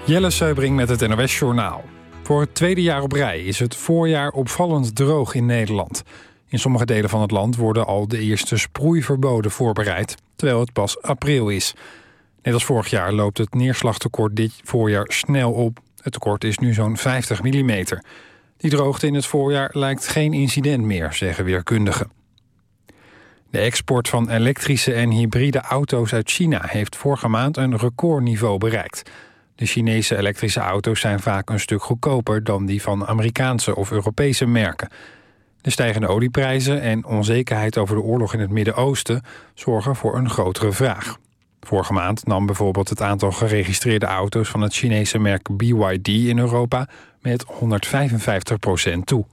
Jelle Seubring met het NOS-journaal. Voor het tweede jaar op rij is het voorjaar opvallend droog in Nederland. In sommige delen van het land worden al de eerste sproeiverboden voorbereid, terwijl het pas april is. Net als vorig jaar loopt het neerslagtekort dit voorjaar snel op. Het tekort is nu zo'n 50 mm. Die droogte in het voorjaar lijkt geen incident meer, zeggen weerkundigen. De export van elektrische en hybride auto's uit China heeft vorige maand een recordniveau bereikt. De Chinese elektrische auto's zijn vaak een stuk goedkoper dan die van Amerikaanse of Europese merken. De stijgende olieprijzen en onzekerheid over de oorlog in het Midden-Oosten zorgen voor een grotere vraag. Vorige maand nam bijvoorbeeld het aantal geregistreerde auto's van het Chinese merk BYD in Europa met 155% toe.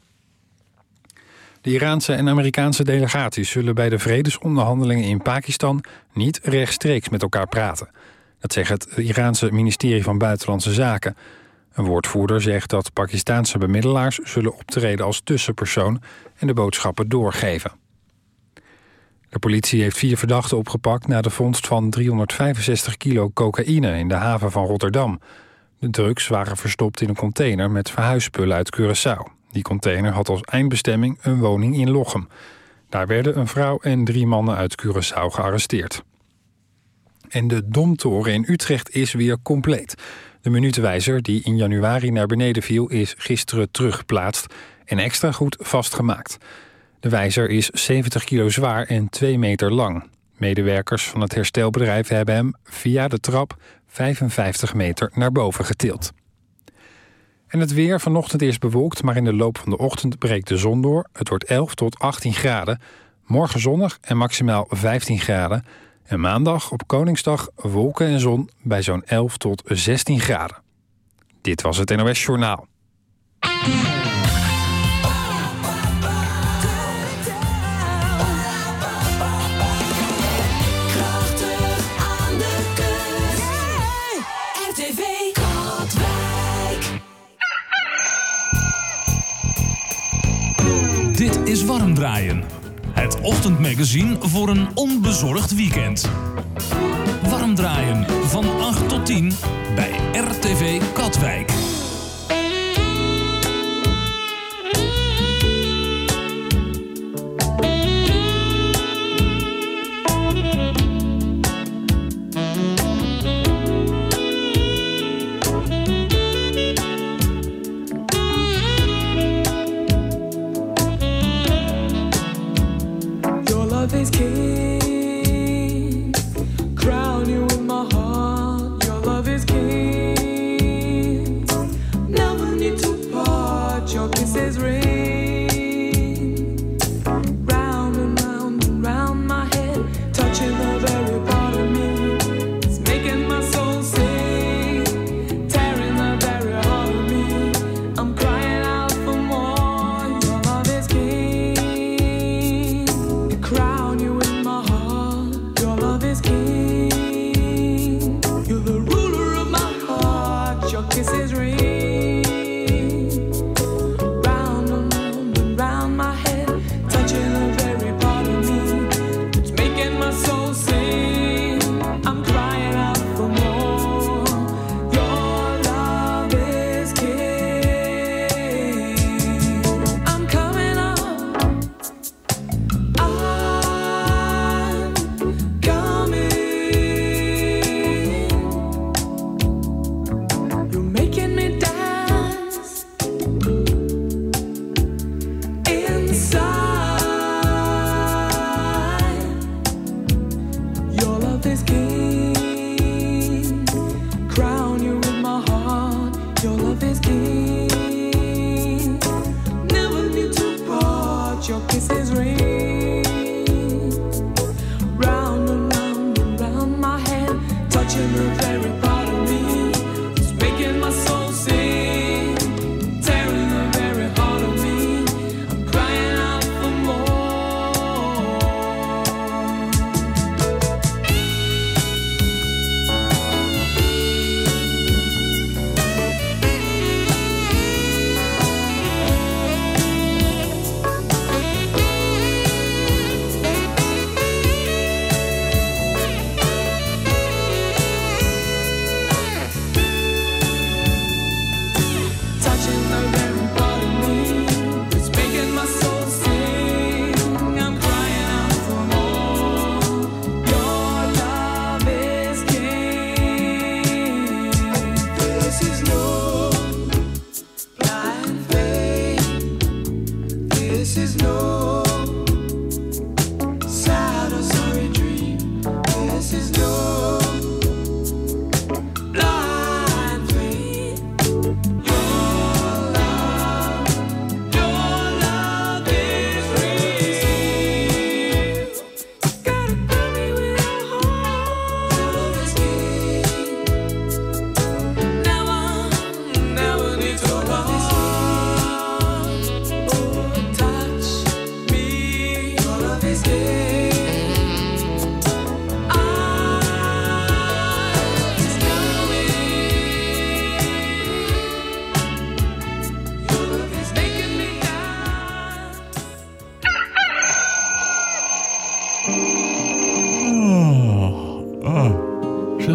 De Iraanse en Amerikaanse delegaties zullen bij de vredesonderhandelingen in Pakistan niet rechtstreeks met elkaar praten. Dat zegt het Iraanse ministerie van Buitenlandse Zaken. Een woordvoerder zegt dat Pakistaanse bemiddelaars zullen optreden als tussenpersoon en de boodschappen doorgeven. De politie heeft 4 verdachten opgepakt na de vondst van 365 kilo cocaïne in de haven van Rotterdam. De drugs waren verstopt in een container met verhuisspullen uit Curaçao. Die container had als eindbestemming een woning in Lochem. Daar werden een vrouw en 3 mannen uit Curaçao gearresteerd. En de Domtoren in Utrecht is weer compleet. De minutenwijzer die in januari naar beneden viel is gisteren teruggeplaatst en extra goed vastgemaakt. De wijzer is 70 kilo zwaar en 2 meter lang. Medewerkers van het herstelbedrijf hebben hem via de trap 55 meter naar boven getild. En het weer vanochtend is bewolkt, maar in de loop van de ochtend breekt de zon door. Het wordt 11 tot 18 graden. Morgen zonnig en maximaal 15 graden. En maandag op Koningsdag wolken en zon bij zo'n 11 tot 16 graden. Dit was het NOS Journaal. Dit is Warm Draaien. Het ochtendmagazine voor een onbezorgd weekend. Warm Draaien van 8 tot 10 bij RTV Katwijk. Is king, crown you in my heart. Your love is king. Never need to part. Your kisses ring round and round and round my head, touching the very part of me. It's making my soul sing, tearing the very heart of me. I'm crying out for more. Your love is king. Crown you in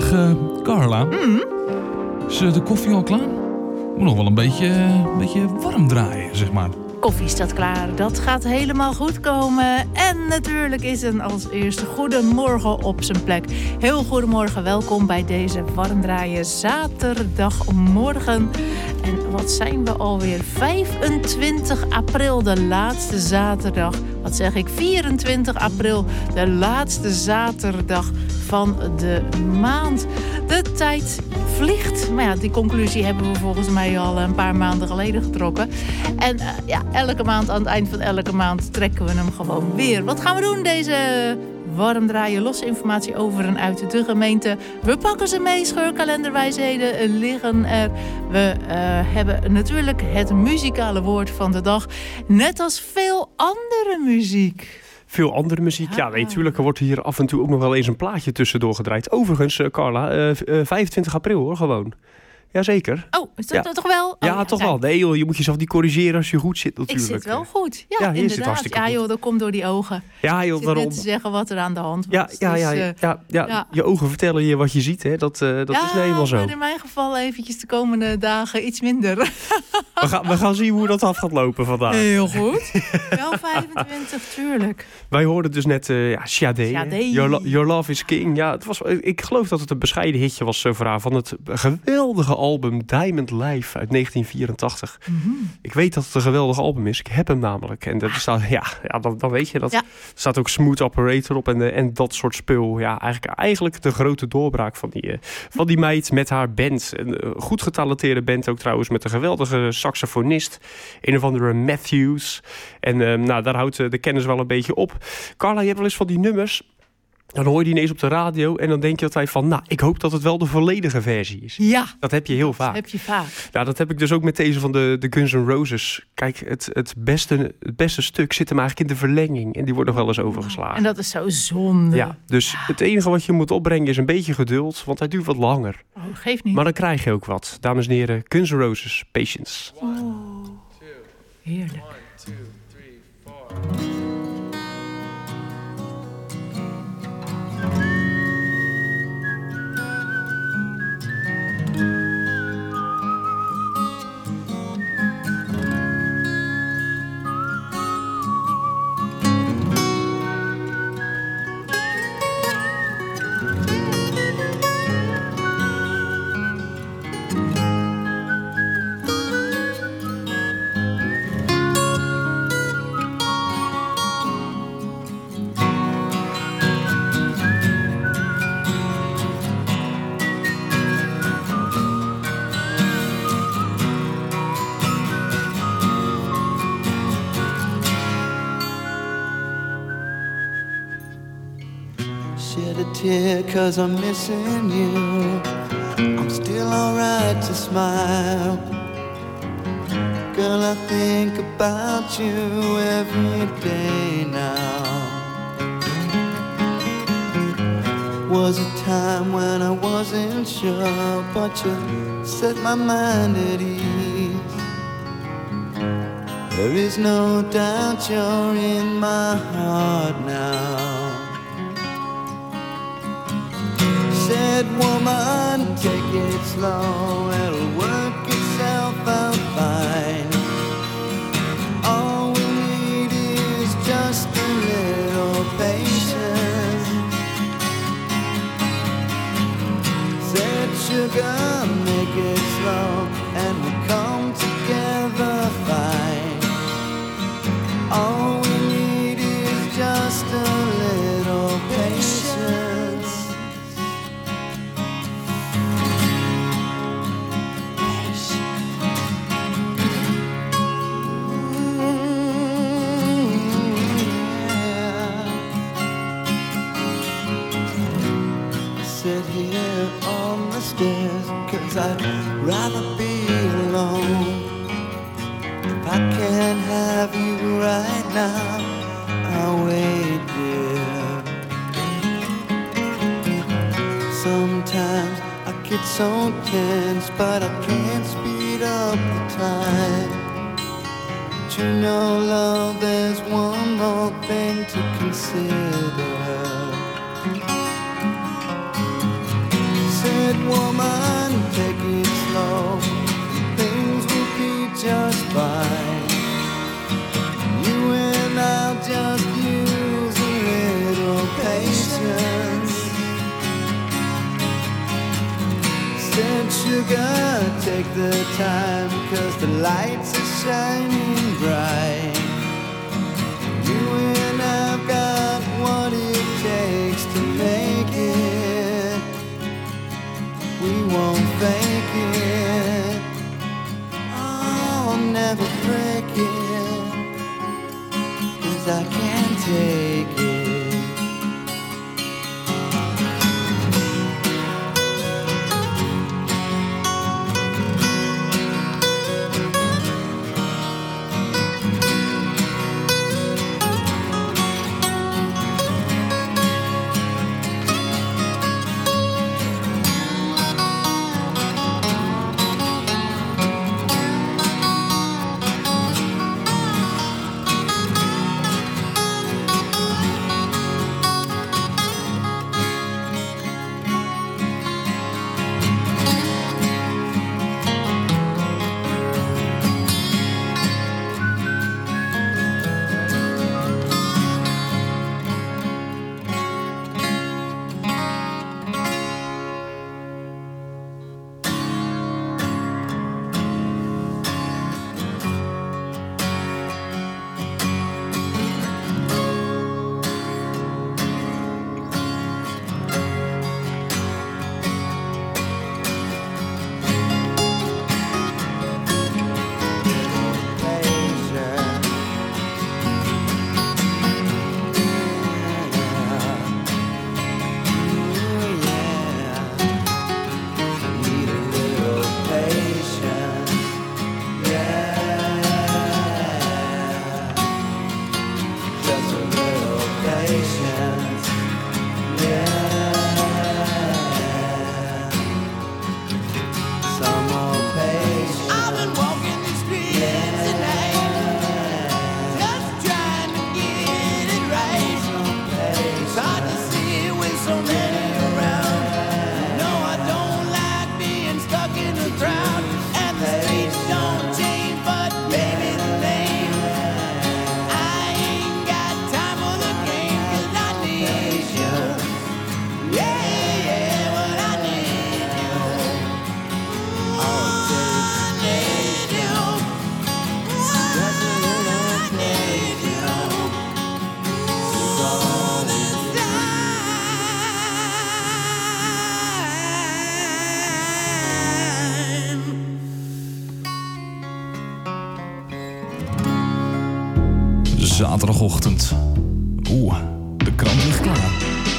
Zeg, Carla. Is de koffie al klaar? Moet nog wel een beetje warm draaien, zeg maar. Koffie staat klaar, dat gaat helemaal goed komen. En natuurlijk is een als eerste goedemorgen op zijn plek. Heel goedemorgen, welkom bij deze warmdraaien zaterdagmorgen. En wat zijn we alweer? 25 april, de laatste zaterdag. Wat zeg ik? 24 april, de laatste zaterdag van de maand. De tijd vliegt. Maar ja, die conclusie hebben we volgens mij al een paar maanden geleden getrokken. En elke maand, aan het eind van elke maand, trekken we hem gewoon weer. Wat gaan we doen deze warm draaien? Losse informatie over en uit de gemeente. We pakken ze mee, scheurkalenderwijsheden liggen er. We hebben natuurlijk het muzikale woord van de dag. Net als veel andere muziek. Veel andere muziek. Ja, nee, tuurlijk. Er wordt hier af en toe ook nog wel eens een plaatje tussendoor gedraaid. Overigens, Carla, 25 april hoor, gewoon. Jazeker. Oh, is dat toch wel? Ja, toch wel. Nee joh, je moet jezelf niet corrigeren als je goed zit natuurlijk. Ik zit wel goed. Ja, hier inderdaad. zit hartstikke goed. Ja joh, dat komt door die ogen. Ja joh, daarom. Net te zeggen wat er aan de hand was. Ja. Je ogen vertellen je wat je ziet, hè. Dat is nou eenmaal zo. Maar in mijn geval eventjes de komende dagen iets minder. We gaan zien hoe dat af gaat lopen vandaag. Heel goed. Wel 25, tuurlijk. Wij hoorden dus net Sade. Your Love is King. Ja, ik geloof dat het een bescheiden hitje was voor haar van het geweldige album Diamond Live uit 1984. Mm-hmm. Ik weet dat het een geweldig album is. Ik heb hem namelijk. En dat staat, dan weet je dat. Ja. Er staat ook Smooth Operator op en dat soort spul. Ja, eigenlijk de grote doorbraak van die meid met haar band. Een goed getalenteerde band ook trouwens, met een geweldige saxofonist. Een of andere Matthews. En daar houdt de kennis wel een beetje op. Carla, je hebt wel eens van die nummers. Dan hoor je die ineens op de radio en dan denk je altijd van... ik hoop dat het wel de volledige versie is. Ja. Dat heb je heel vaak. Dat heb je vaak. Nou, dat heb ik dus ook met deze van de Guns N' Roses. Kijk, het beste stuk zit hem eigenlijk in de verlenging. En die wordt nog wel eens overgeslagen. En dat is zo zonde. Ja, dus het enige wat je moet opbrengen is een beetje geduld. Want hij duurt wat langer. Oh, geeft niet. Maar dan krijg je ook wat. Dames en heren, Guns N' Roses, Patience. Oh, heerlijk. 1, 2, 3, 4. Tear 'cause I'm missing you. I'm still alright to smile. Girl, I think about you every day now. Was a time when I wasn't sure, but you set my mind at ease. There is no doubt you're in my heart now. Said woman, take it slow, it'll work itself out fine. All we need is just a little patience. Said sugar, make it slow, and we'll come together fine. All we need is just a little patience. I'd rather be alone. If I can't have you right now, I'll wait, dear. Sometimes I get so tense, but I can't speed up the time. But you know, love, there's one more thing to consider. it, woman, take it slow. Things will be just fine. You and I'll just use a little patience. Said sugar, take the time, 'cause the lights are shining bright. You and I've got what it takes to make it. We won't fake it. I'll never break it, 'cause I can't take it. Zaterdagochtend. De krant ligt klaar.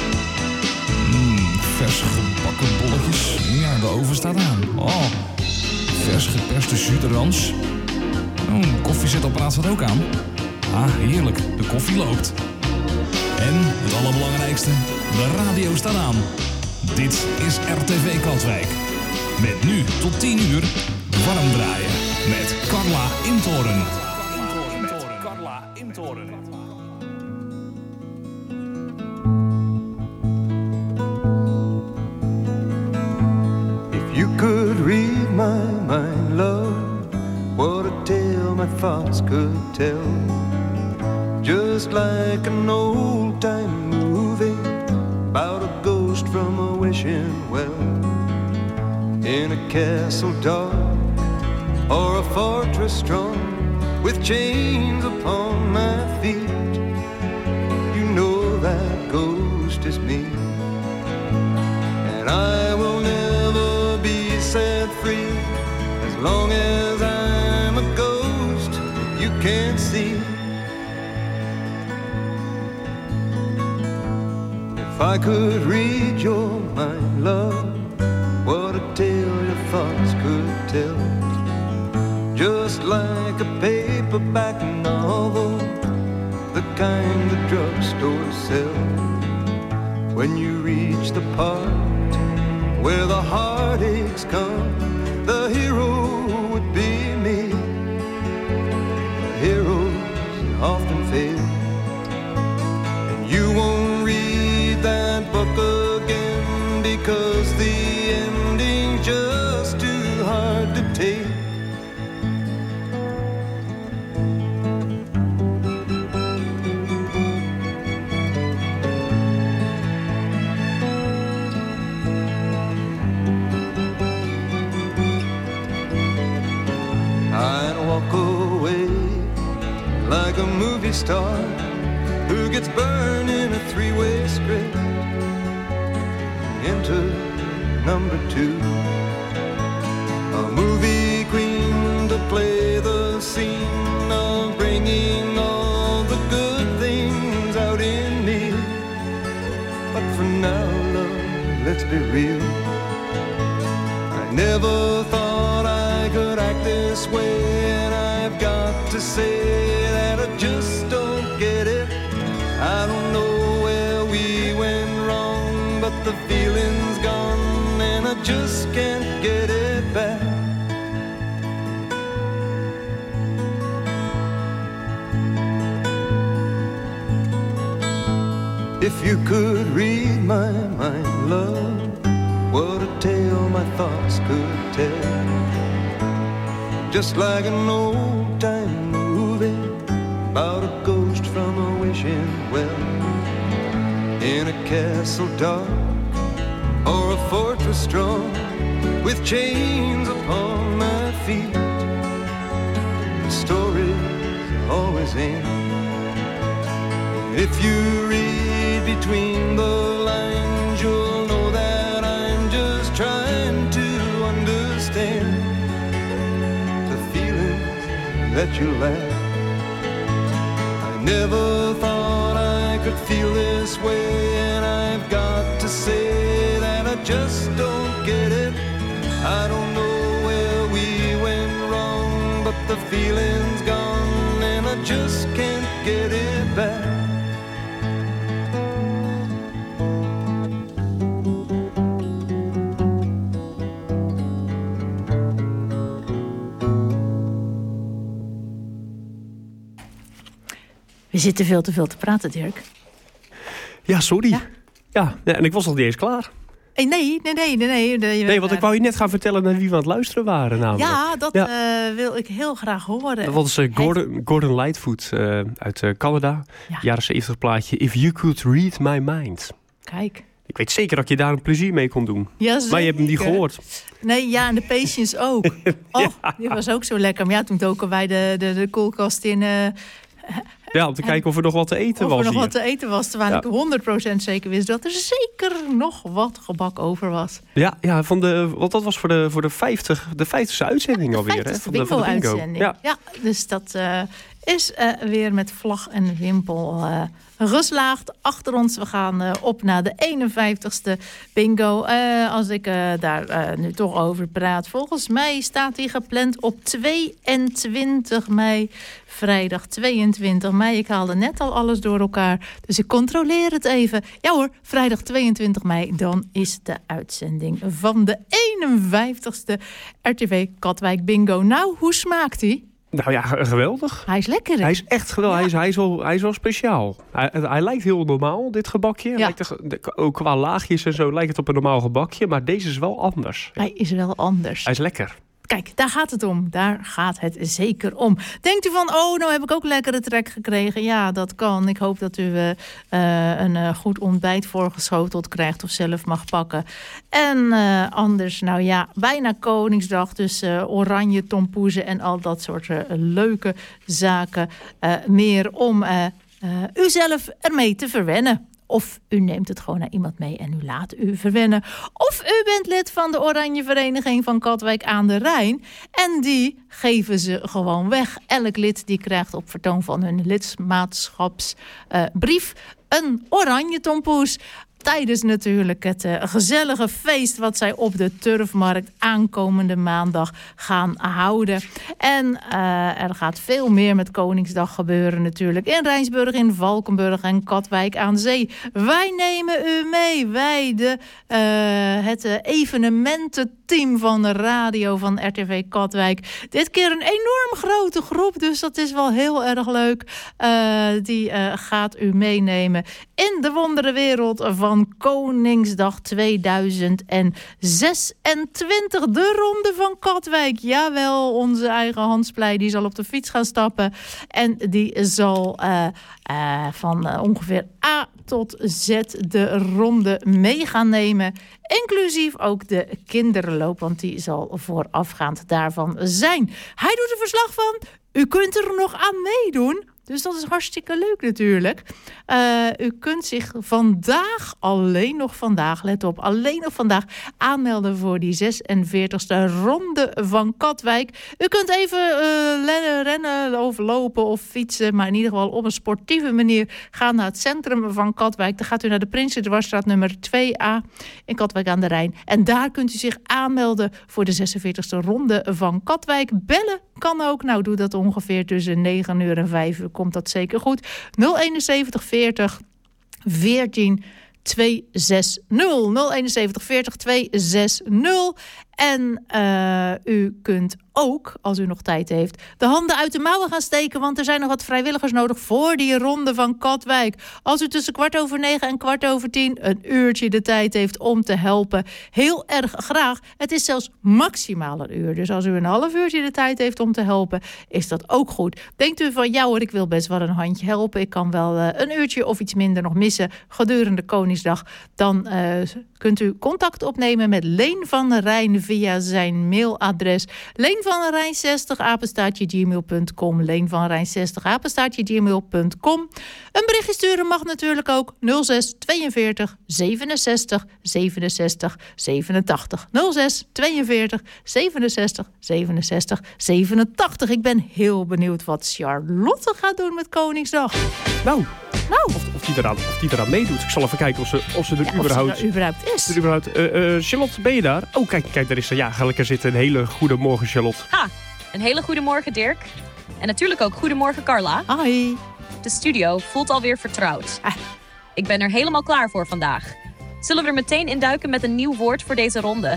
Vers gebakken bolletjes. Ja, de oven staat aan. Oh, vers geperste jus de rans. Koffiezetapparaat staat ook aan. Heerlijk. De koffie loopt. En het allerbelangrijkste, de radio staat aan. Dit is RTV Katwijk. Met nu tot 10 uur warm draaien met Carla Intoren. If you could read my mind, love, what a tale my thoughts could tell. Just like an old-time movie about a ghost from a wishing well. In a castle dark or a fortress strong, with chains upon my feet, you know that ghost is me. And I will never be set free as long as I'm a ghost you can't see. If I could read your mind, love, what a tale your thoughts could tell. Just like a paperback novel, the kind the drugstores sell. When you reach the part where the heartaches come, the hero would be me. The heroes often fail, and you won't read that book again, because the end star who gets burned in a three-way script. Enter number 2, a movie queen to play the scene of bringing all the good things out in me. But for now, love, let's be real. I never thought I could act this way, and I've got to say that I just don't get it. I don't know where we went wrong, but the feeling's gone and I just can't get it back. If you could read my mind, love, what a tale my thoughts could tell. Just like an old-time movie about a ghost from a wishing well, in a castle dark or a fortress strong, with chains upon my feet. The stories always end. If you read between the lines, you'll know that I'm just trying to understand the feelings that you lack. I never thought I could feel this way, and I've got to say that I just don't get it. I don't know where we went wrong, but the feeling's gone and I just can't get it back. We zitten veel te veel te praten, Dirk. Ja, sorry. Ja. Ja, en ik was nog niet eens klaar. Nee, Want ik wou je net gaan vertellen naar wie we aan het luisteren waren namelijk. Ja, dat wil ik heel graag horen. Dat was Gordon Lightfoot uit Canada. Ja. Jaren 70 plaatje If You Could Read My Mind. Kijk. Ik weet zeker dat je daar een plezier mee kon doen. Ja, maar je hebt hem niet gehoord. Nee, ja, en de Patience ook. Oh, die was ook zo lekker. Maar ja, toen doken wij de koelkast in... Ja, om te kijken of er nog wat te eten was. Of er nog hier. wat te eten was, terwijl ik 100% zeker wist dat er zeker nog wat gebak over was. Ja, want dat was voor de 50ste uitzending alweer. De 50ste van de bingo-uitzending. Ja, dus dat is weer met vlag en wimpel geslaagd achter ons. We gaan op naar de 51ste bingo. Als ik daar nu toch over praat. Volgens mij staat die gepland op 22 mei. Vrijdag 22 mei. Ik haalde net al alles door elkaar. Dus ik controleer het even. Ja hoor, vrijdag 22 mei. Dan is de uitzending van de 51ste RTV Katwijk Bingo. Nou, hoe smaakt die? Nou ja, geweldig. Hij is lekker, hè? Hij is echt geweldig. Ja. Hij is wel speciaal. Hij lijkt heel normaal, dit gebakje. Ja. Lijkt ook qua laagjes en zo lijkt het op een normaal gebakje. Maar deze is wel anders. Hij is wel anders. Hij is lekker. Kijk, daar gaat het om. Daar gaat het zeker om. Denkt u van, nou heb ik ook lekkere trek gekregen? Ja, dat kan. Ik hoop dat u een goed ontbijt voorgeschoteld krijgt of zelf mag pakken. En anders, nou ja, bijna Koningsdag. Dus oranje tompoezen en al dat soort leuke zaken. Meer om u zelf ermee te verwennen. Of u neemt het gewoon naar iemand mee en u laat u verwennen. Of u bent lid van de Oranje Vereniging van Katwijk aan de Rijn. En die geven ze gewoon weg. Elk lid die krijgt op vertoon van hun lidmaatschapsbrief een oranje tompoes. Tijdens natuurlijk het gezellige feest wat zij op de Turfmarkt aankomende maandag gaan houden. En er gaat veel meer met Koningsdag gebeuren natuurlijk. In Rijnsburg, in Valkenburg en Katwijk aan Zee. Wij nemen u mee. Wij, het evenemententeam van de radio van RTV Katwijk. Dit keer een enorm grote groep, dus dat is wel heel erg leuk. Die gaat u meenemen in de wonderenwereld van Koningsdag 2026. De Ronde van Katwijk. Jawel, onze eigen Hans Pleij, die zal op de fiets gaan stappen. En die zal van ongeveer A tot Z de ronde mee gaan nemen. Inclusief ook de kinderloop, want die zal voorafgaand daarvan zijn. Hij doet er verslag van. U kunt er nog aan meedoen. Dus dat is hartstikke leuk natuurlijk. U kunt zich alleen nog vandaag, let op, alleen nog vandaag aanmelden voor die 46e ronde van Katwijk. U kunt even rennen of lopen of fietsen, maar in ieder geval op een sportieve manier gaan naar het centrum van Katwijk. Dan gaat u naar de Prinsen-Dwarsstraat nummer 2A in Katwijk aan de Rijn. En daar kunt u zich aanmelden voor de 46e ronde van Katwijk. Bellen kan ook. Nou, doe dat ongeveer tussen 9 uur en 5 uur. Komt dat zeker goed. 071 40 14 260. 071 40 260. En u kunt ook, als u nog tijd heeft, de handen uit de mouwen gaan steken. Want er zijn nog wat vrijwilligers nodig voor die ronde van Katwijk. Als u tussen 9:15 en 10:15 een uurtje de tijd heeft om te helpen, heel erg graag. Het is zelfs maximaal een uur. Dus als u een half uurtje de tijd heeft om te helpen, is dat ook goed. Denkt u van, ja hoor, ik wil best wel een handje helpen. Ik kan wel een uurtje of iets minder nog missen gedurende Koningsdag. Dan kunt u contact opnemen met Leen van der Rijn via zijn mailadres. Leen van der Rijn 60 @gmail.com. Leen van der Rijn 60 @gmail.com. Een berichtje sturen mag natuurlijk ook 06 42 67 67 87. 06 42 67 67 87. Ik ben heel benieuwd wat Charlotte gaat doen met Koningsdag. Nou. Of die eraan meedoet. Ik zal even kijken of ze er überhaupt is. Charlotte, ben je daar? Oh, kijk, daar is ze. Ja, gelukkig zit een hele goede morgen, Charlotte. Een hele goede morgen, Dirk. En natuurlijk ook goedemorgen, Carla. Hoi. De studio voelt alweer vertrouwd. Ik ben er helemaal klaar voor vandaag. Zullen we er meteen induiken met een nieuw woord voor deze ronde?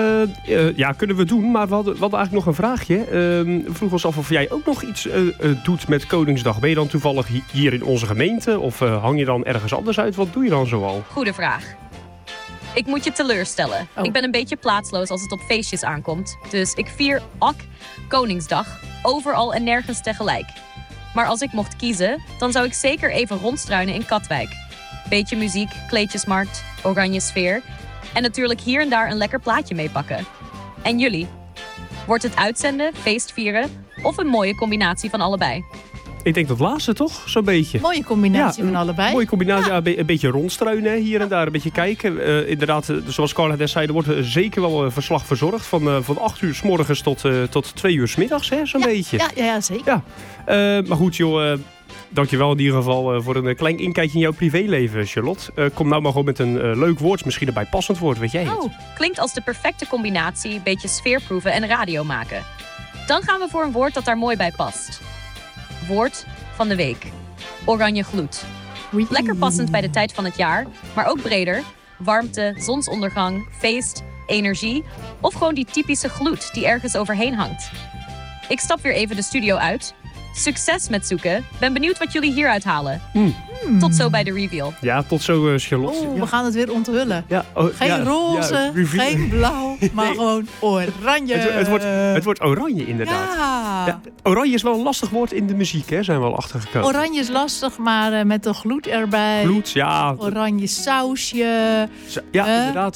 Ja, kunnen we doen. Maar we hadden eigenlijk nog een vraagje. We vroegen ons af of jij ook nog iets doet met Koningsdag. Ben je dan toevallig hier in onze gemeente? Of hang je dan ergens anders uit? Wat doe je dan zoal? Goeie vraag. Ik moet je teleurstellen. Oh. Ik ben een beetje plaatsloos als het op feestjes aankomt. Dus ik vier Koningsdag overal en nergens tegelijk. Maar als ik mocht kiezen, dan zou ik zeker even rondstruinen in Katwijk. Beetje muziek, kleedjesmarkt, oranje sfeer. En natuurlijk hier en daar een lekker plaatje meepakken. En jullie? Wordt het uitzenden, feestvieren of een mooie combinatie van allebei? Ik denk dat laatste toch, zo'n beetje. Mooie combinatie van allebei. Mooie combinatie, ja. Een beetje rondstruinen hier en daar, een beetje kijken. Inderdaad, zoals Carla net zei, er wordt zeker wel een verslag verzorgd. Van 8 uur 's morgens tot 2 uur 's middags, hè, zo'n beetje. Ja, zeker. Ja. Maar goed, joh, dankjewel in ieder geval voor een klein inkijkje in jouw privéleven, Charlotte. Kom nou maar gewoon met een leuk woord, misschien een bijpassend woord, weet jij het? Klinkt als de perfecte combinatie, beetje sfeerproeven en radio maken. Dan gaan we voor een woord dat daar mooi bij past. Woord van de week. Oranje gloed. Lekker passend bij de tijd van het jaar, maar ook breder. Warmte, zonsondergang, feest, energie of gewoon die typische gloed die ergens overheen hangt. Ik stap weer even de studio uit. Succes met zoeken. Ben benieuwd wat jullie hieruit halen. Tot zo bij de reveal. Ja, tot zo, Charlotte. We gaan het weer onthullen. Ja, geen roze, geen blauw, maar gewoon oranje. Het wordt oranje, inderdaad. Ja, oranje is wel een lastig woord in de muziek, hè? Zijn we al achtergekomen. Oranje is lastig, maar met de gloed erbij. Gloed, ja. Oranje sausje. Inderdaad.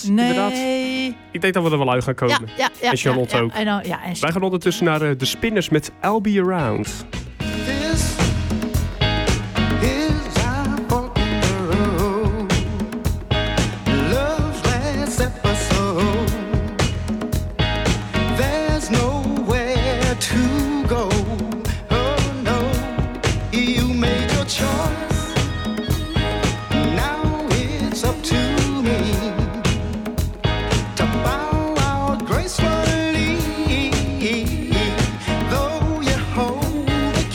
Ik denk dat we er wel uit gaan komen. Ja, en Charlotte ook. Wij gaan ondertussen naar de Spinners met I'll Be Around. Gracefully, though you hold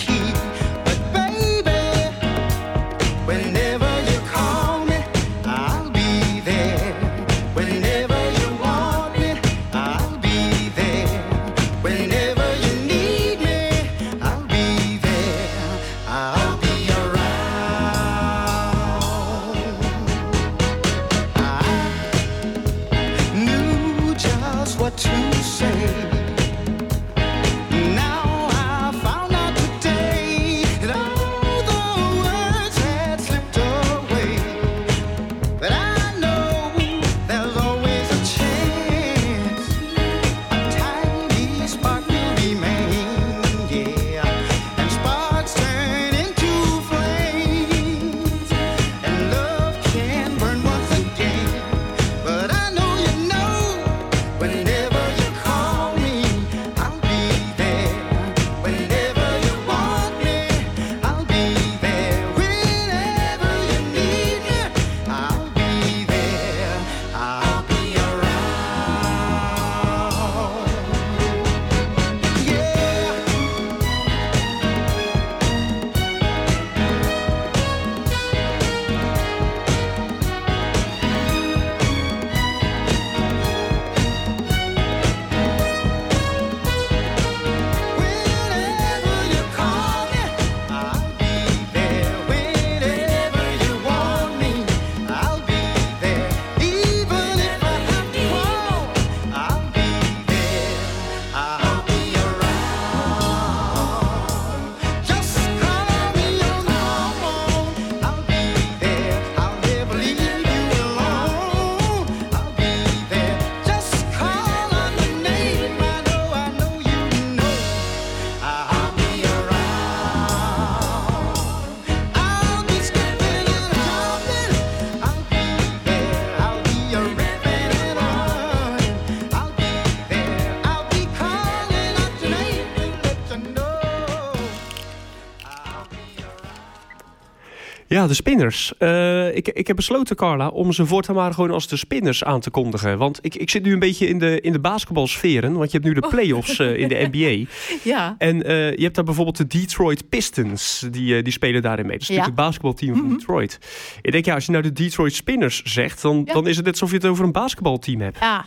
Ja, de Spinners. Ik heb besloten, Carla, om ze voortaan maar gewoon als de Spinners aan te kondigen. Want ik zit nu een beetje in de basketbalsferen. Want je hebt nu de play-offs in de NBA. Ja. En je hebt daar bijvoorbeeld de Detroit Pistons. Die spelen daarin mee. Dat is natuurlijk het basketbalteam van Detroit. Ik denk, als je nou de Detroit Spinners zegt... dan is het net alsof je het over een basketbalteam hebt. Ja.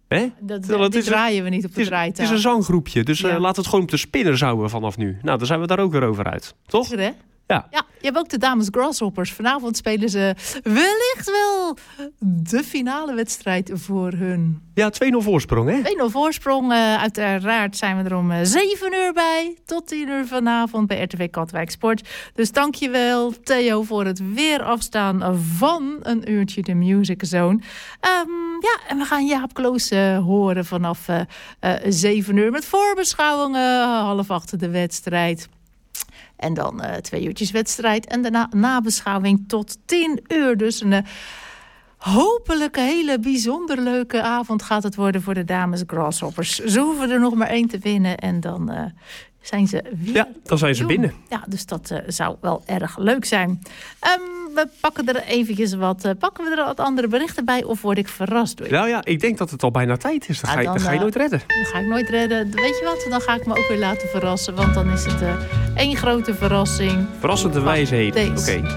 Dat draaien we niet op de draaitafel. Het is een zanggroepje. Dus laat het gewoon op de Spinners houden vanaf nu. Nou, dan zijn we daar ook weer over uit. Toch? Goed, hè? Ja. Ja, je hebt ook de dames Grasshoppers. Vanavond spelen ze wellicht wel de finale wedstrijd voor hun. Ja, 2-0 voorsprong, hè? 2-0 voorsprong. Uiteraard zijn we er om 7 uur bij. Tot 10 uur vanavond bij RTV Katwijk Sport. Dus dankjewel, Theo, voor het weer afstaan van een uurtje de Music Zone. En we gaan Jaap Kloos horen vanaf 7 uur met voorbeschouwingen. 7:30 de wedstrijd. En dan 2 uurtjes wedstrijd. En daarna nabeschouwing tot 10 uur. Dus een hopelijk een hele bijzonder leuke avond gaat het worden voor de dames Grasshoppers. Ze hoeven er nog maar 1 te winnen. En dan zijn ze weer... Ja, dan zijn ze binnen. Ja, dus dat zou wel erg leuk zijn. We pakken er eventjes pakken we er wat andere berichten bij? Of word ik verrast door je? Nou ja, ik denk dat het al bijna tijd is. Dat ga je nooit redden. Dat ga ik nooit redden. Weet je wat? Dan ga ik me ook weer laten verrassen. Want dan is het 1 grote verrassing. Verrassende wijsheden.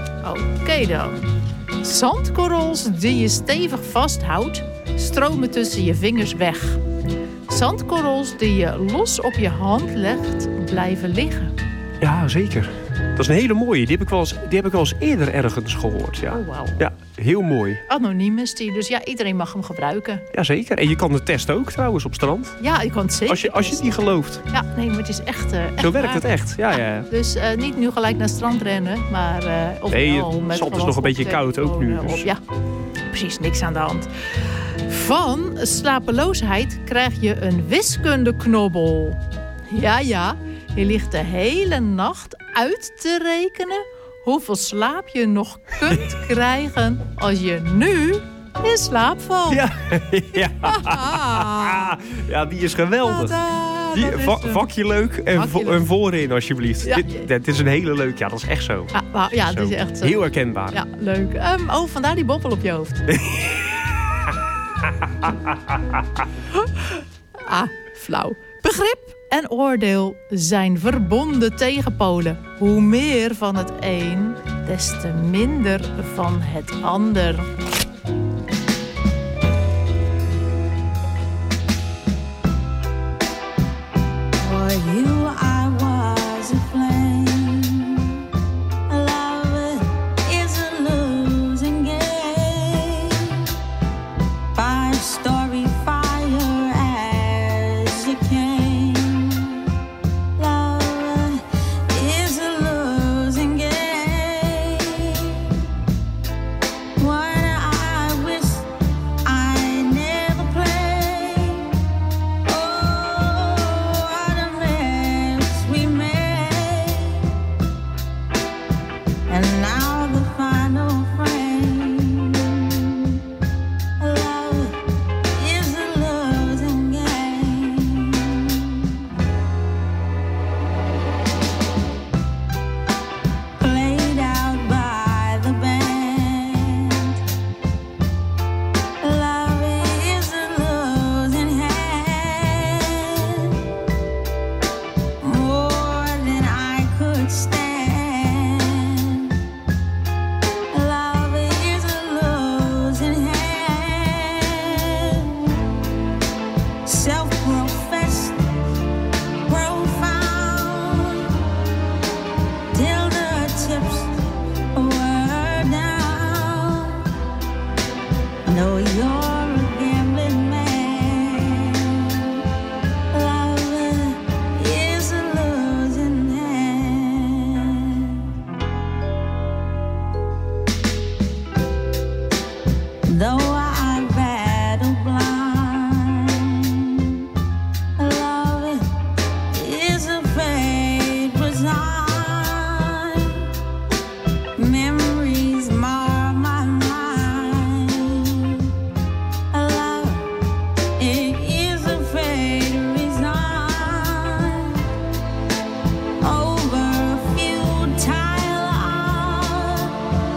Oké dan. Zandkorrels die je stevig vasthoudt, stromen tussen je vingers weg. Zandkorrels die je los op je hand legt, blijven liggen. Ja, zeker. Dat is een hele mooie. Die heb ik wel eens eerder ergens gehoord. Ja. Oh, wauw. Ja, heel mooi. Anoniem is die, dus ja, iedereen mag hem gebruiken. Jazeker. En je kan het testen ook trouwens op strand. Ja, je kan het zeker Als je het niet gelooft. Ja, nee, maar het is echt zo werkt het echt. Ja. Dus niet nu gelijk naar het strand rennen, maar... het zand is nog een beetje koud ook nu. Dus. Ja, precies, niks aan de hand. Van slapeloosheid krijg je een wiskundeknobbel. Ja. Je ligt de hele nacht uit te rekenen hoeveel slaap je nog kunt krijgen als je nu in slaap valt. Ja, die is geweldig. Vakje leuk en voorin alsjeblieft. Ja. Dit is een hele leuke. Ja, dat is echt zo. Ja, het is echt zo. Heel herkenbaar. Ja, leuk. Vandaar die bobbel op je hoofd. Flauw. Begrip en oordeel zijn verbonden tegenpolen. Hoe meer van het een, des te minder van het ander. For you I was a flame. Love is a losing game. Five-story fire as you came. Love is a losing game. One I wish I never played. Oh, what a mess we made. And now the final frame. Love is a losing game. Played out by the band. Love is a losing hand. More than I could stand. Love is a losing hand. Self-professed, profound, till the tips were down. No, you're a gambling man. Love is a losing hand. Though I battle blind, love is a fate resigned. Memories mar my mind. Love, it is a fate resigned. Over futile art,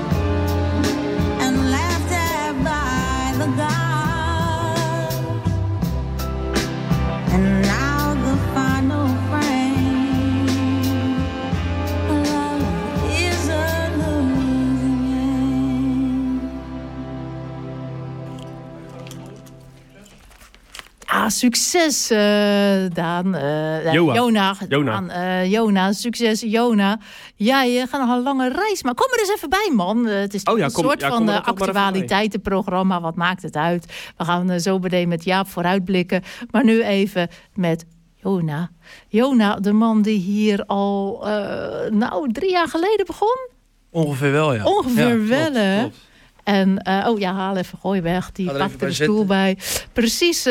Ja, succes, Daan. Jona, succes, Jona. Jij gaat nog een lange reis, maar kom er eens even bij, man. Het is een soort van actualiteitenprogramma. Wat maakt het uit? We gaan zo meteen met Jaap vooruitblikken. Maar nu even met Jona. Jona, de man die hier al 3 jaar geleden begon? Ongeveer wel, ja. Ongeveer wel, hè? Klopt. En, haal even, gooi weg. Die pakt er de stoel bij. Precies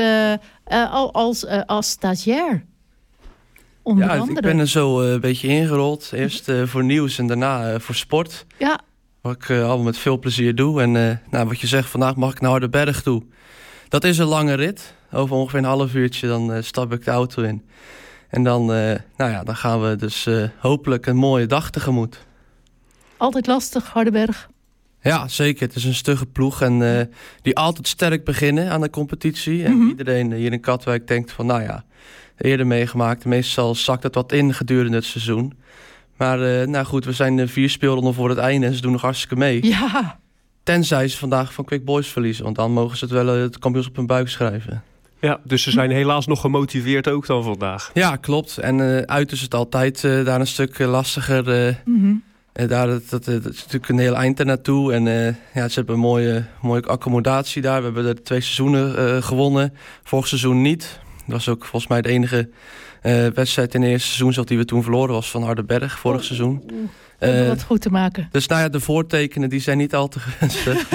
als stagiair. Onder andere. Ik ben er zo een beetje ingerold. Eerst voor nieuws en daarna voor sport. Ja. Wat ik allemaal met veel plezier doe. En wat je zegt, vandaag mag ik naar Hardenberg toe. Dat is een lange rit. Over ongeveer een half uurtje, dan stap ik de auto in. En dan, dan gaan we dus hopelijk een mooie dag tegemoet. Altijd lastig, Hardenberg. Ja, zeker. Het is een stugge ploeg en die altijd sterk beginnen aan de competitie. En iedereen hier in Katwijk denkt van, eerder meegemaakt. Meestal zakt het wat in gedurende het seizoen. Maar goed, we zijn 4 speelronden voor het einde en ze doen nog hartstikke mee. Ja. Tenzij ze vandaag van Quick Boys verliezen, want dan mogen ze het wel het kampioenschap op hun buik schrijven. Ja, dus ze zijn helaas nog gemotiveerd ook dan vandaag. Ja, klopt. En uit is het altijd daar een stuk lastiger. Dat is natuurlijk een heel eind ernaartoe. En ze hebben een mooie accommodatie daar. We hebben er 2 seizoenen gewonnen. Vorig seizoen niet. Dat was ook volgens mij de enige wedstrijd in de eerste seizoen die we toen verloren was van Hardenberg vorig seizoen. Om wat goed te maken. Dus de voortekenen die zijn niet al te gunstig.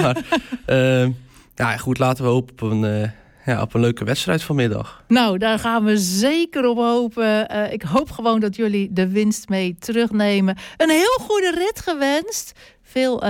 Maar goed, laten we hopen op een leuke wedstrijd vanmiddag. Nou, daar gaan we zeker op hopen. Ik hoop gewoon dat jullie de winst mee terugnemen. Een heel goede rit gewenst. Veel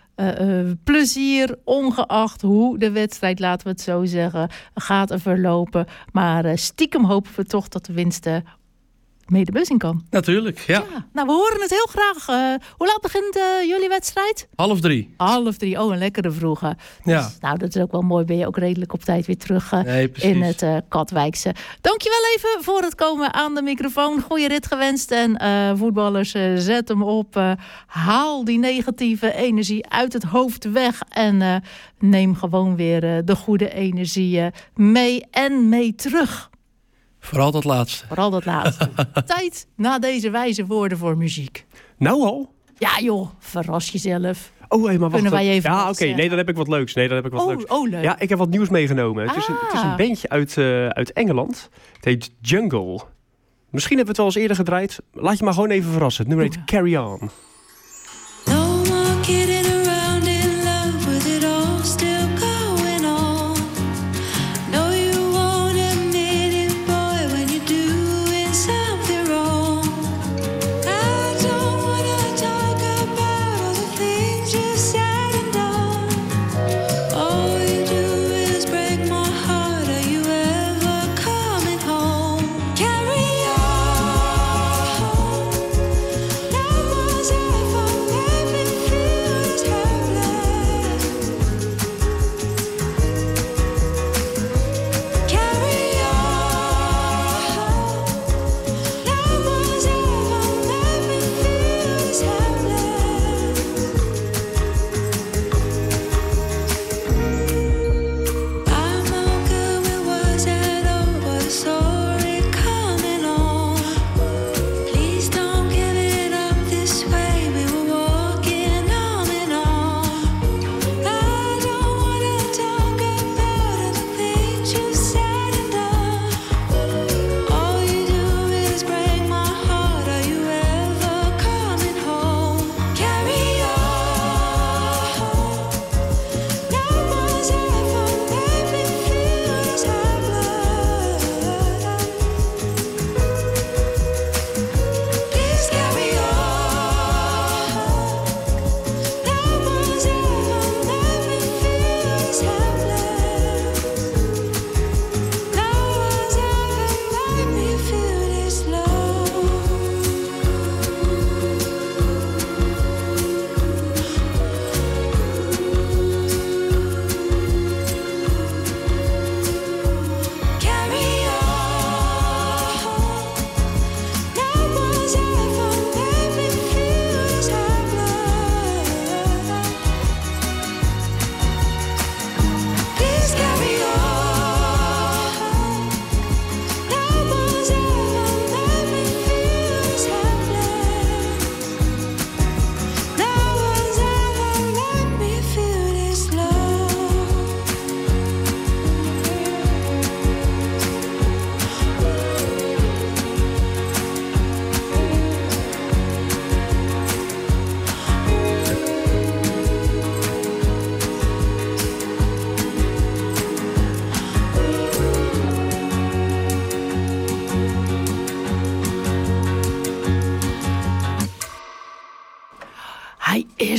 plezier, ongeacht hoe de wedstrijd, laten we het zo zeggen, gaat verlopen. Maar stiekem hopen we toch dat de winst mee de bus in kan. Natuurlijk, ja. Nou, we horen het heel graag. Hoe laat begint jullie wedstrijd? 2:30. 2:30. Oh, een lekkere vroege. Ja. Dus, dat is ook wel mooi. Ben je ook redelijk op tijd weer terug in het Katwijkse. Dankjewel even voor het komen aan de microfoon. Goeie rit gewenst. En voetballers, zet hem op. Haal die negatieve energie uit het hoofd weg. En neem gewoon weer de goede energie mee en mee terug. Vooral dat laatste. Tijd na deze wijze woorden voor muziek. Nou al? Ja joh, verras jezelf. Oh, maar wacht. Kunnen wij even Nee, dan heb ik wat leuks. Oh, leuk. Ja, ik heb wat nieuws meegenomen. Het is een bandje uit Engeland. Het heet Jungle. Misschien hebben we het wel eens eerder gedraaid. Laat je maar gewoon even verrassen. Het nummer heet Carry On. Carry on.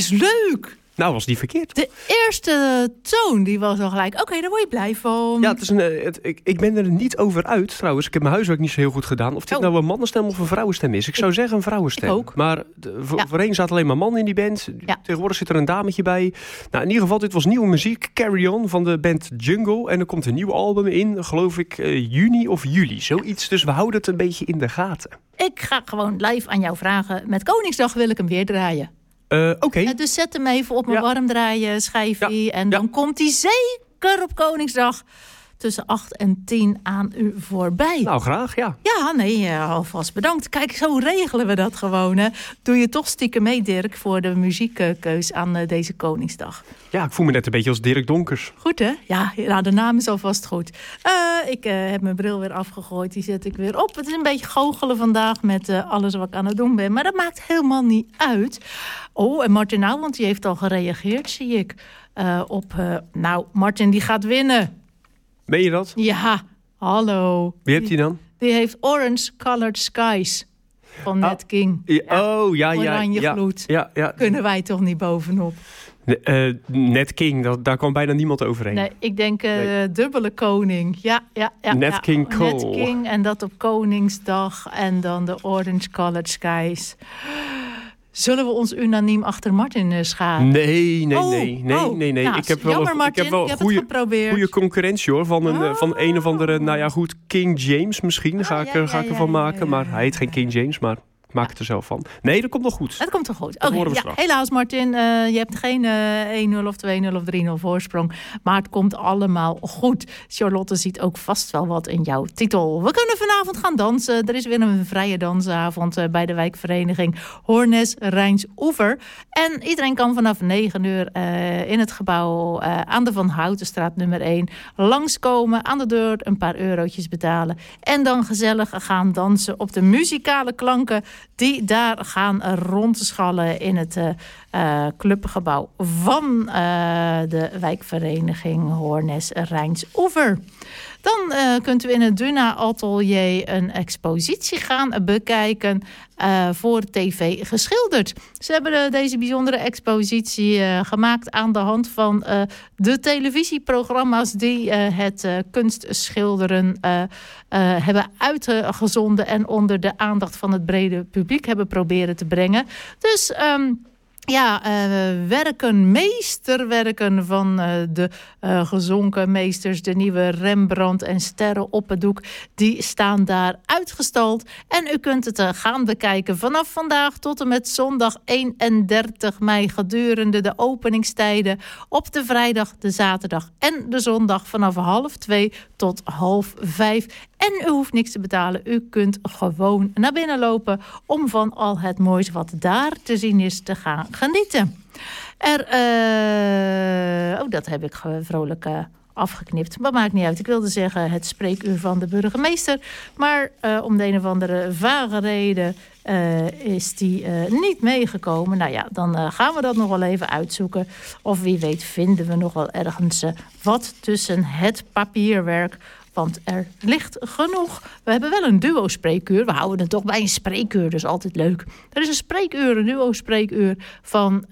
is leuk. Nou, was die verkeerd. De eerste toon, die was al gelijk. Oké, daar word je blij van. Ja, ik ben er niet over uit trouwens. Ik heb mijn huiswerk niet zo heel goed gedaan. Of dit nou een mannenstem of een vrouwenstem is. Ik zou zeggen een vrouwenstem. Ik ook. Maar voorheen zaten alleen maar mannen in die band. Ja. Tegenwoordig zit er een dametje bij. Nou, in ieder geval, dit was nieuwe muziek. Carry On van de band Jungle. En er komt een nieuw album in, geloof ik, juni of juli. Zoiets. Dus we houden het een beetje in de gaten. Ik ga gewoon live aan jou vragen. Met Koningsdag wil ik hem weer draaien. Oké. Dus zet hem even op mijn warm draaien schijfje. En dan komt hij zeker op Koningsdag tussen 8 en 10 aan u voorbij. Nou, graag, ja. Ja, nee, alvast bedankt. Kijk, zo regelen we dat gewoon. Hè. Doe je toch stiekem mee, Dirk, voor de muziekkeus aan deze Koningsdag. Ja, ik voel me net een beetje als Dirk Donkers. Goed, hè? Ja, nou, de naam is alvast goed. Ik heb mijn bril weer afgegooid. Die zet ik weer op. Het is een beetje goochelen vandaag met alles wat ik aan het doen ben. Maar dat maakt helemaal niet uit. Oh, en Martin want die heeft al gereageerd, zie ik. Nou, Martin, die gaat winnen. Meen je dat? Ja, hallo. Wie hebt hij dan? Die heeft Orange Colored Skies van Nat King. Oranje gloed. Ja. Kunnen wij toch niet bovenop? Nat King, daar kwam bijna niemand overheen. Nee, ik denk dubbele koning. Ja. Nat King Cole. Nat King en dat op Koningsdag en dan de Orange Colored Skies. Zullen we ons unaniem achter Martin scharen? Nee. Nou, ik heb wel een goede concurrentie hoor. Van een of andere, nou ja goed, King James misschien. Ga ik ervan maken. Maar hij heet geen King James, maar ik maak het er zelf van. Nee, dat komt nog goed. Het komt toch goed. Oké, helaas Martin. Je hebt geen 1-0 of 2-0 of 3-0 voorsprong. Maar het komt allemaal goed. Charlotte ziet ook vast wel wat in jouw titel. We kunnen vanavond gaan dansen. Er is weer een vrije dansavond bij de wijkvereniging Hornes Rijnsoever. En iedereen kan vanaf 9 uur in het gebouw aan de Van Houtenstraat nummer 1 langskomen. Aan de deur een paar eurotjes betalen. En dan gezellig gaan dansen op de muzikale klanken die daar gaan rondschallen in het clubgebouw van de wijkvereniging Hornes Rijnsoever. Dan kunt u in het Duna Atelier een expositie gaan bekijken voor tv geschilderd. Ze hebben deze bijzondere expositie gemaakt aan de hand van de televisieprogramma's die het kunstschilderen hebben uitgezonden en onder de aandacht van het brede publiek hebben proberen te brengen. Dus meesterwerken van de gezonken meesters, de nieuwe Rembrandt en sterren op het doek, die staan daar uitgestald. En u kunt het gaan bekijken vanaf vandaag tot en met zondag 31 mei gedurende de openingstijden op de vrijdag, de zaterdag en de zondag vanaf 1:30 tot 4:30. En u hoeft niks te betalen. U kunt gewoon naar binnen lopen om van al het moois wat daar te zien is te gaan genieten. Dat heb ik vrolijk afgeknipt. Maar maakt niet uit. Ik wilde zeggen het spreekuur van de burgemeester. Maar om de een of andere vage reden is die niet meegekomen. Nou ja, dan gaan we dat nog wel even uitzoeken. Of wie weet vinden we nog wel ergens wat tussen het papierwerk. Want er ligt genoeg. We hebben wel een duo-spreekuur. We houden het toch bij een spreekuur, dus altijd leuk. Er is een spreekuur, een duo-spreekuur van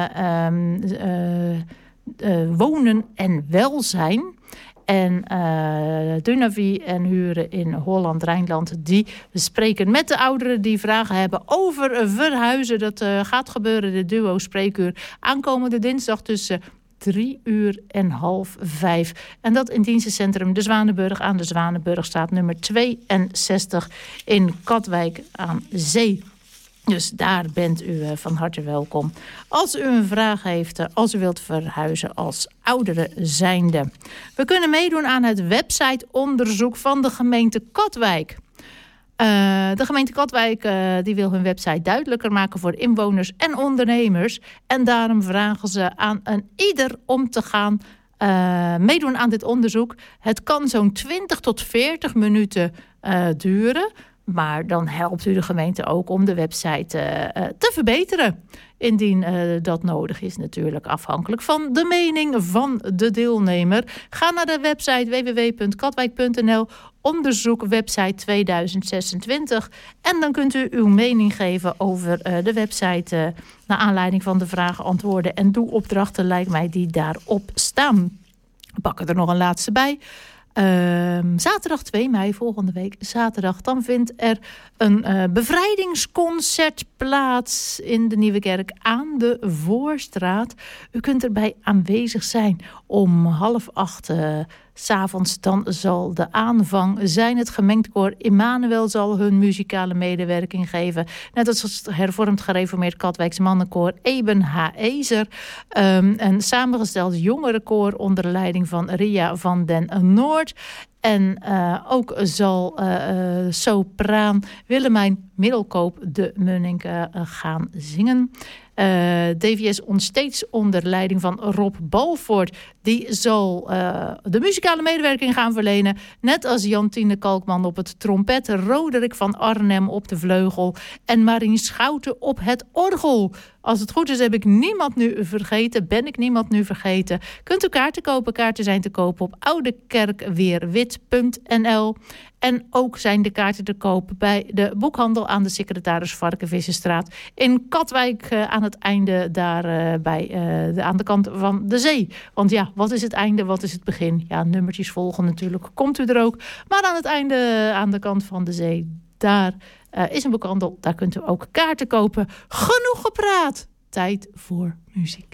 wonen en welzijn. En Dunavie en Huren in Holland-Rijnland, die spreken met de ouderen die vragen hebben over verhuizen. Dat gaat gebeuren, de duo-spreekuur. Aankomende dinsdag tussen 3 uur en 4:30. En dat in dienstencentrum De Zwanenburg aan de Zwanenburgstraat nummer 62 in Katwijk aan Zee. Dus daar bent u van harte welkom. Als u een vraag heeft, als u wilt verhuizen als ouderen zijnde. We kunnen meedoen aan het websiteonderzoek van de gemeente Katwijk. De gemeente Katwijk die wil hun website duidelijker maken voor inwoners en ondernemers. En daarom vragen ze aan een ieder om te gaan meedoen aan dit onderzoek. Het kan zo'n 20 tot 40 minuten duren. Maar dan helpt u de gemeente ook om de website te verbeteren. Indien dat nodig is, natuurlijk afhankelijk van de mening van de deelnemer. Ga naar de website www.katwijk.nl, onderzoek website 2026. En dan kunt u uw mening geven over de website naar aanleiding van de vragen, antwoorden en doelopdrachten, lijkt mij, die daarop staan. We pakken er nog een laatste bij. Zaterdag 2 mei, volgende week zaterdag, dan vindt er een bevrijdingsconcert plaats in de Nieuwe Kerk aan de Voorstraat. U kunt erbij aanwezig zijn om 7:30 s'avonds. Dan zal de aanvang zijn. Het gemengd koor Immanuel zal hun muzikale medewerking geven. Net als het hervormd gereformeerd Katwijks mannenkoor Eben Haezer. Een samengesteld jongerenkoor onder de leiding van Ria van den Noord. En ook zal sopraan Willemijn Middelkoop de Munnik gaan zingen. DVS steeds onder leiding van Rob Balvoort. Die zal de muzikale medewerking gaan verlenen. Net als Jantine Kalkman op het trompet. Roderick van Arnhem op de vleugel. En Marien Schouten op het orgel. Als het goed is ben ik niemand nu vergeten. Kunt u kaarten kopen. Kaarten zijn te kopen op oudekerkweerwit.nl. En ook zijn de kaarten te kopen bij de boekhandel aan de Secretaris Varkenvissenstraat in Katwijk, aan het einde daar aan de kant van de zee. Want ja, wat is het einde, wat is het begin? Ja, nummertjes volgen natuurlijk, komt u er ook. Maar aan het einde, aan de kant van de zee, daar is een boekhandel. Daar kunt u ook kaarten kopen. Genoeg gepraat. Tijd voor muziek.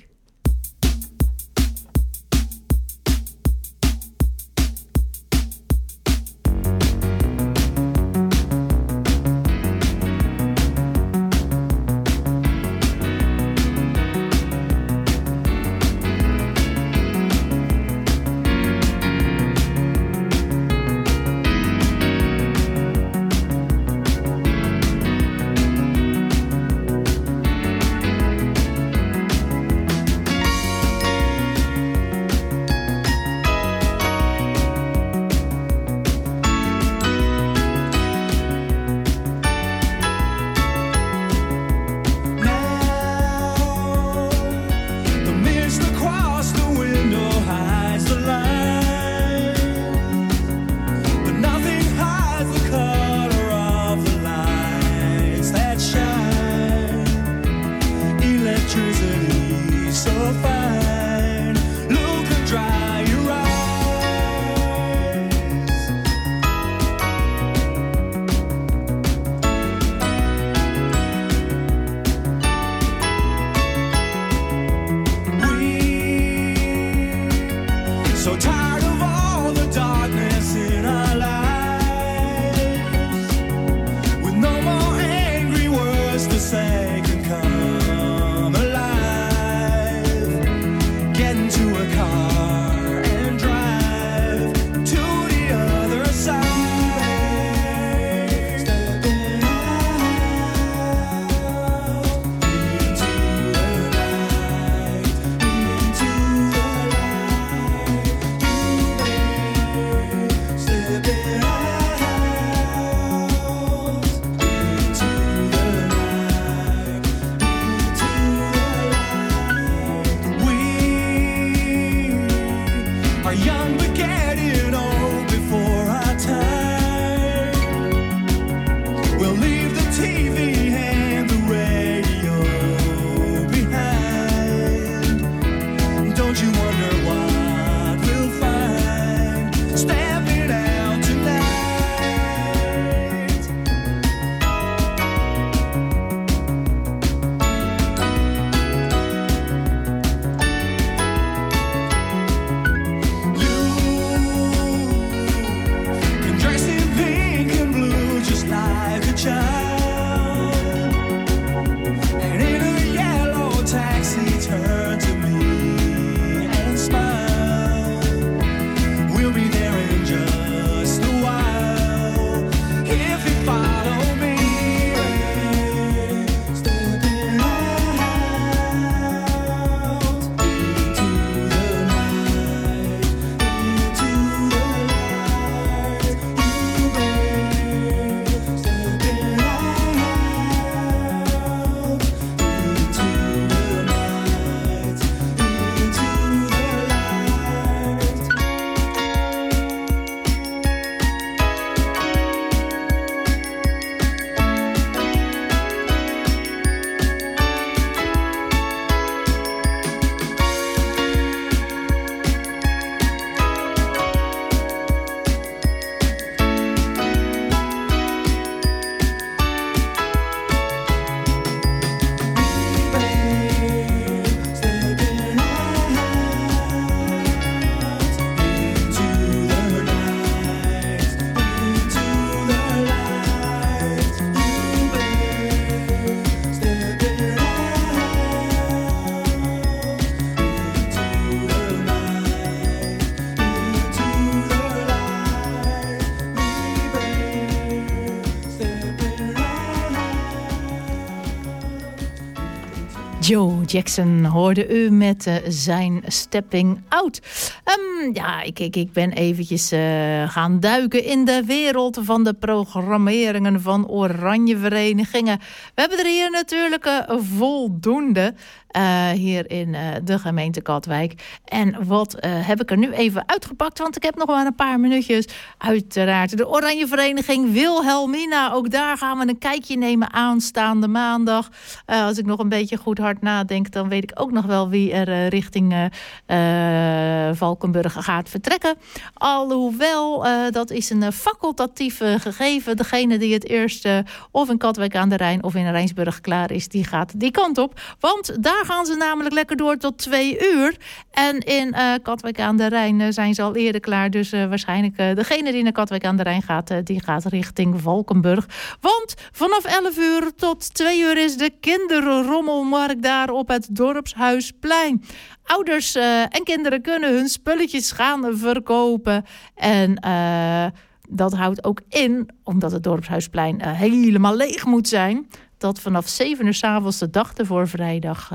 Joe Jackson hoorde u met zijn Stepping Out. Ik ben eventjes gaan duiken in de wereld van de programmeringen van Oranje Verenigingen. We hebben er hier natuurlijk voldoende hier in de gemeente Katwijk. En wat heb ik er nu even uitgepakt, want ik heb nog maar een paar minuutjes. Uiteraard de Oranje Vereniging Wilhelmina. Ook daar gaan we een kijkje nemen aanstaande maandag. Als ik nog een beetje goed hard nadenk, dan weet ik ook nog wel wie er richting Valkenburg gaat vertrekken. Alhoewel, dat is een facultatief gegeven. Degene die het eerst of in Katwijk aan de Rijn of in Rijnsburg klaar is, die gaat die kant op. Want daar gaan ze namelijk lekker door tot 2 uur. En in Katwijk aan de Rijn zijn ze al eerder klaar. Dus waarschijnlijk degene die naar Katwijk aan de Rijn gaat, die gaat richting Valkenburg. Want vanaf 11 uur tot 2 uur is de kinderrommelmarkt daar op het Dorpshuisplein. Ouders en kinderen kunnen hun spulletjes gaan verkopen. En dat houdt ook in, omdat het Dorpshuisplein helemaal leeg moet zijn, dat vanaf 7 uur 's avonds de dag ervoor vrijdag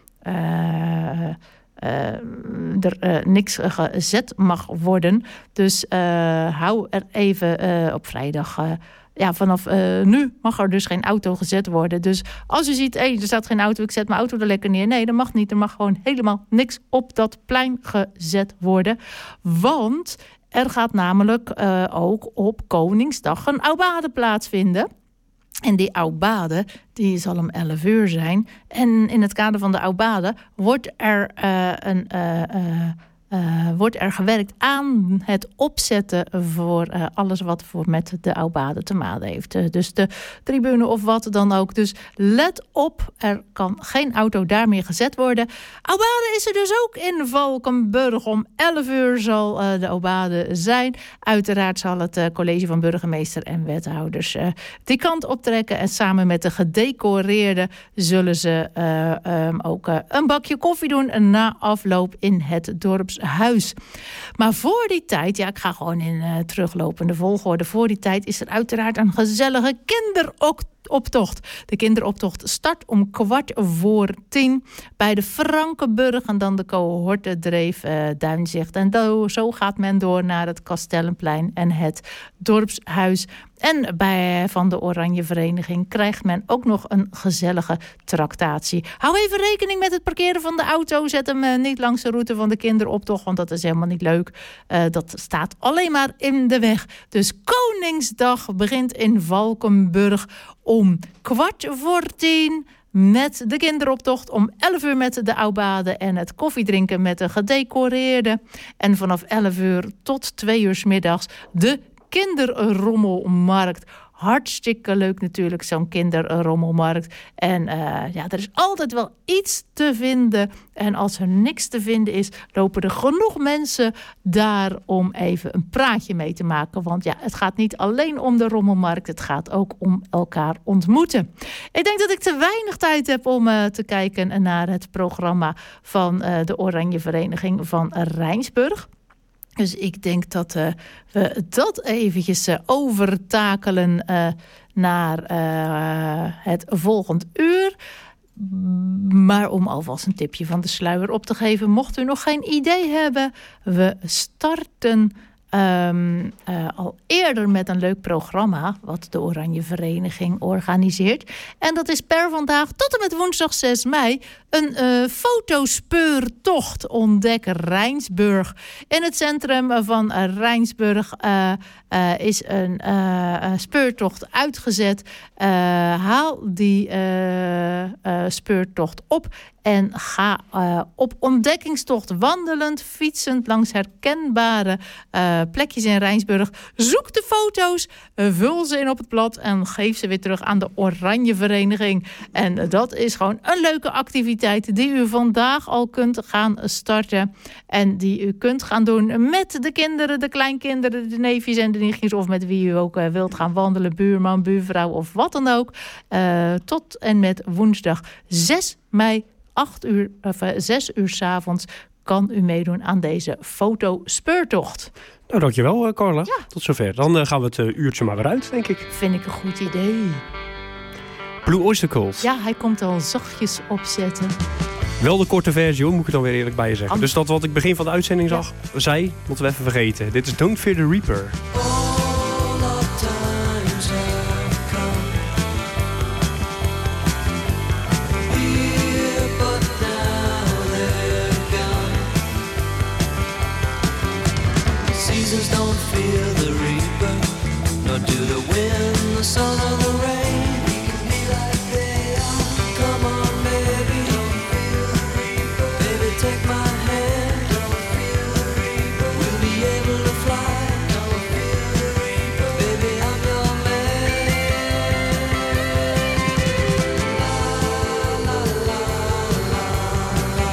er niks gezet mag worden. Dus hou er even op vrijdag. Vanaf nu mag er dus geen auto gezet worden. Dus als u ziet, er staat geen auto, ik zet mijn auto er lekker neer. Nee, dat mag niet. Er mag gewoon helemaal niks op dat plein gezet worden. Want er gaat namelijk ook op Koningsdag een oudbade plaatsvinden. En die oudbade, die zal om 11 uur zijn. En in het kader van de oudbade wordt er gewerkt aan het opzetten voor alles wat met de oudbade te maken heeft. Dus de tribune of wat dan ook. Dus let op, er kan geen auto daar meer gezet worden. Oudbade is er dus ook in Valkenburg. Om 11 uur zal de oudbade zijn. Uiteraard zal het college van burgemeester en wethouders die kant optrekken. En samen met de gedecoreerden zullen ze ook een bakje koffie doen na afloop in het dorpshuis. Maar voor die tijd, ik ga gewoon in teruglopende volgorde. Voor die tijd is er uiteraard een gezellige kinderoptocht. De kinderoptocht start om 10:15 bij de Frankenburg en dan de cohortendreef Duinzicht. En zo gaat men door naar het Kastellenplein en het dorpshuis. En van de Oranje Vereniging krijgt men ook nog een gezellige tractatie. Hou even rekening met het parkeren van de auto. Zet hem niet langs de route van de kinderoptocht, want dat is helemaal niet leuk. Dat staat alleen maar in de weg. Dus Koningsdag begint in Valkenburg om 10:15... met de kinderoptocht, om 11 uur met de oudbade en het koffiedrinken met de gedecoreerde. En vanaf 11 uur tot 2 uur 's middags de kinderrommelmarkt. Hartstikke leuk natuurlijk, zo'n kinderrommelmarkt. En er is altijd wel iets te vinden. En als er niks te vinden is, lopen er genoeg mensen daar om even een praatje mee te maken. Want het gaat niet alleen om de rommelmarkt, het gaat ook om elkaar ontmoeten. Ik denk dat ik te weinig tijd heb om te kijken naar het programma van de Oranje Vereniging van Rijnsburg. Dus ik denk dat we dat eventjes overtakelen naar het volgend uur. Maar om alvast een tipje van de sluier op te geven, mocht u nog geen idee hebben, we starten al eerder met een leuk programma wat de Oranje Vereniging organiseert. En dat is per vandaag tot en met woensdag 6 mei een fotospeurtocht. Ontdek Rijnsburg. In het centrum van Rijnsburg is een speurtocht uitgezet. Haal die speurtocht op en ga op ontdekkingstocht wandelend, fietsend langs herkenbare plekjes in Rijnsburg. Zoek de foto's, vul ze in op het blad en geef ze weer terug aan de Oranje Vereniging. En dat is gewoon een leuke activiteit die u vandaag al kunt gaan starten. En die u kunt gaan doen met de kinderen, de kleinkinderen, de neefjes en de nichtjes. Of met wie u ook wilt gaan wandelen, buurman, buurvrouw of wat dan ook. Tot en met woensdag 6 mei. 6 uur 's avonds kan u meedoen aan deze fotospeurtocht. Nou, dankjewel Carla. Ja. Tot zover. Dan gaan we het uurtje maar weer uit, denk ik. Vind ik een goed idee. Blue Oyster Cult. Ja, hij komt al zachtjes opzetten. Wel de korte versie, hoor, moet ik er dan weer eerlijk bij je zeggen. Dus dat wat ik begin van de uitzending zei, moeten we even vergeten. Dit is Don't Fear the Reaper. Don't fear the reaper, nor do the wind, the sun or the rain. We can be like they are. Come on, baby, don't fear the reaper. Baby, take my hand. Don't fear the reaper. We'll be able to fly. Don't fear the reaper. Baby, I'm your man. La la la la la.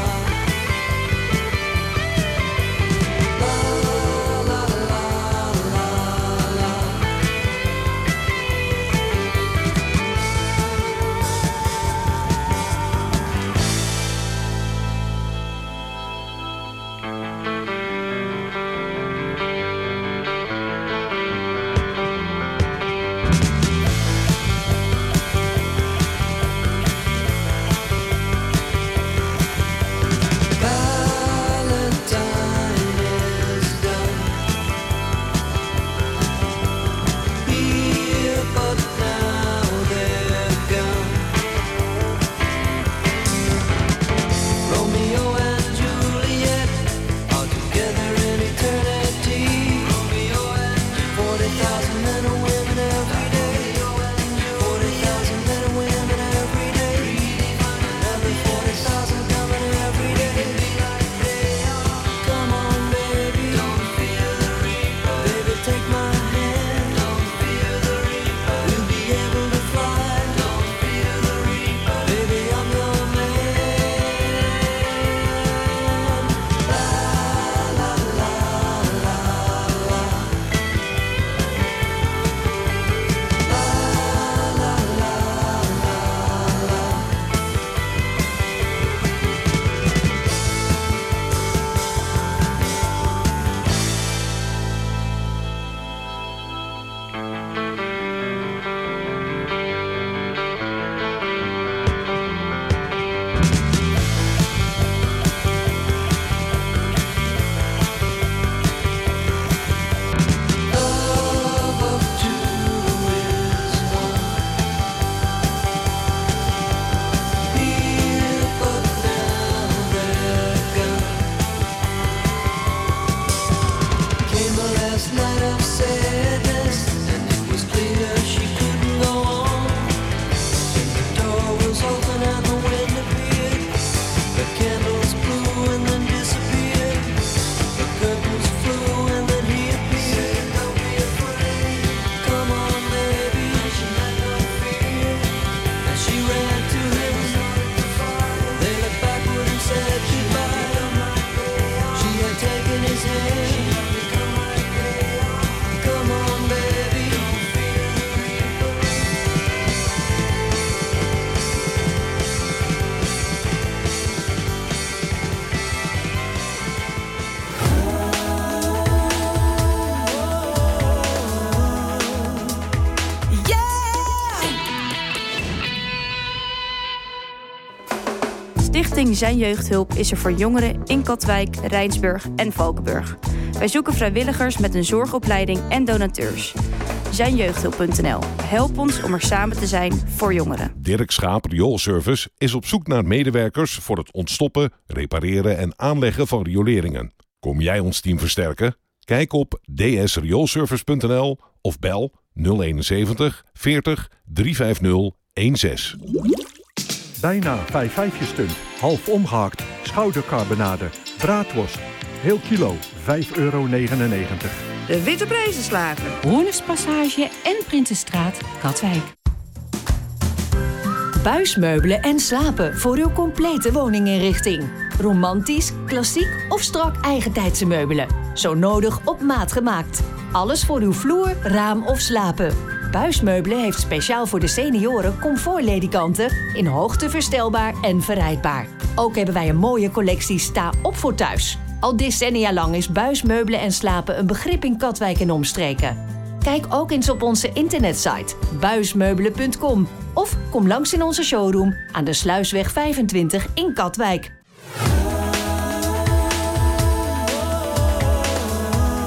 Stichting Zijn Jeugdhulp is er voor jongeren in Katwijk, Rijnsburg en Valkenburg. Wij zoeken vrijwilligers met een zorgopleiding en donateurs. Zijnjeugdhulp.nl. Help ons om er samen te zijn voor jongeren. Dirk Schaap Rioolservice is op zoek naar medewerkers voor het ontstoppen, repareren en aanleggen van rioleringen. Kom jij ons team versterken? Kijk op dsrioolservice.nl of bel 071 40 350 16. Bijna 5-5 stunt, half omgehakt, schoudercarbonade, braadworst. Heel kilo, €5,99. De Witte Prijzenslager. Hoornerspassage en Prinsenstraat, Katwijk. Buismeubelen en slapen voor uw complete woninginrichting. Romantisch, klassiek of strak eigentijdse meubelen. Zo nodig op maat gemaakt. Alles voor uw vloer, raam of slapen. Buismeubelen heeft speciaal voor de senioren comfortledikanten in hoogte verstelbaar en verrijdbaar. Ook hebben wij een mooie collectie sta op voor thuis. Al decennia lang is buismeubelen en slapen een begrip in Katwijk en omstreken. Kijk ook eens op onze internetsite buismeubelen.com of kom langs in onze showroom aan de Sluisweg 25 in Katwijk.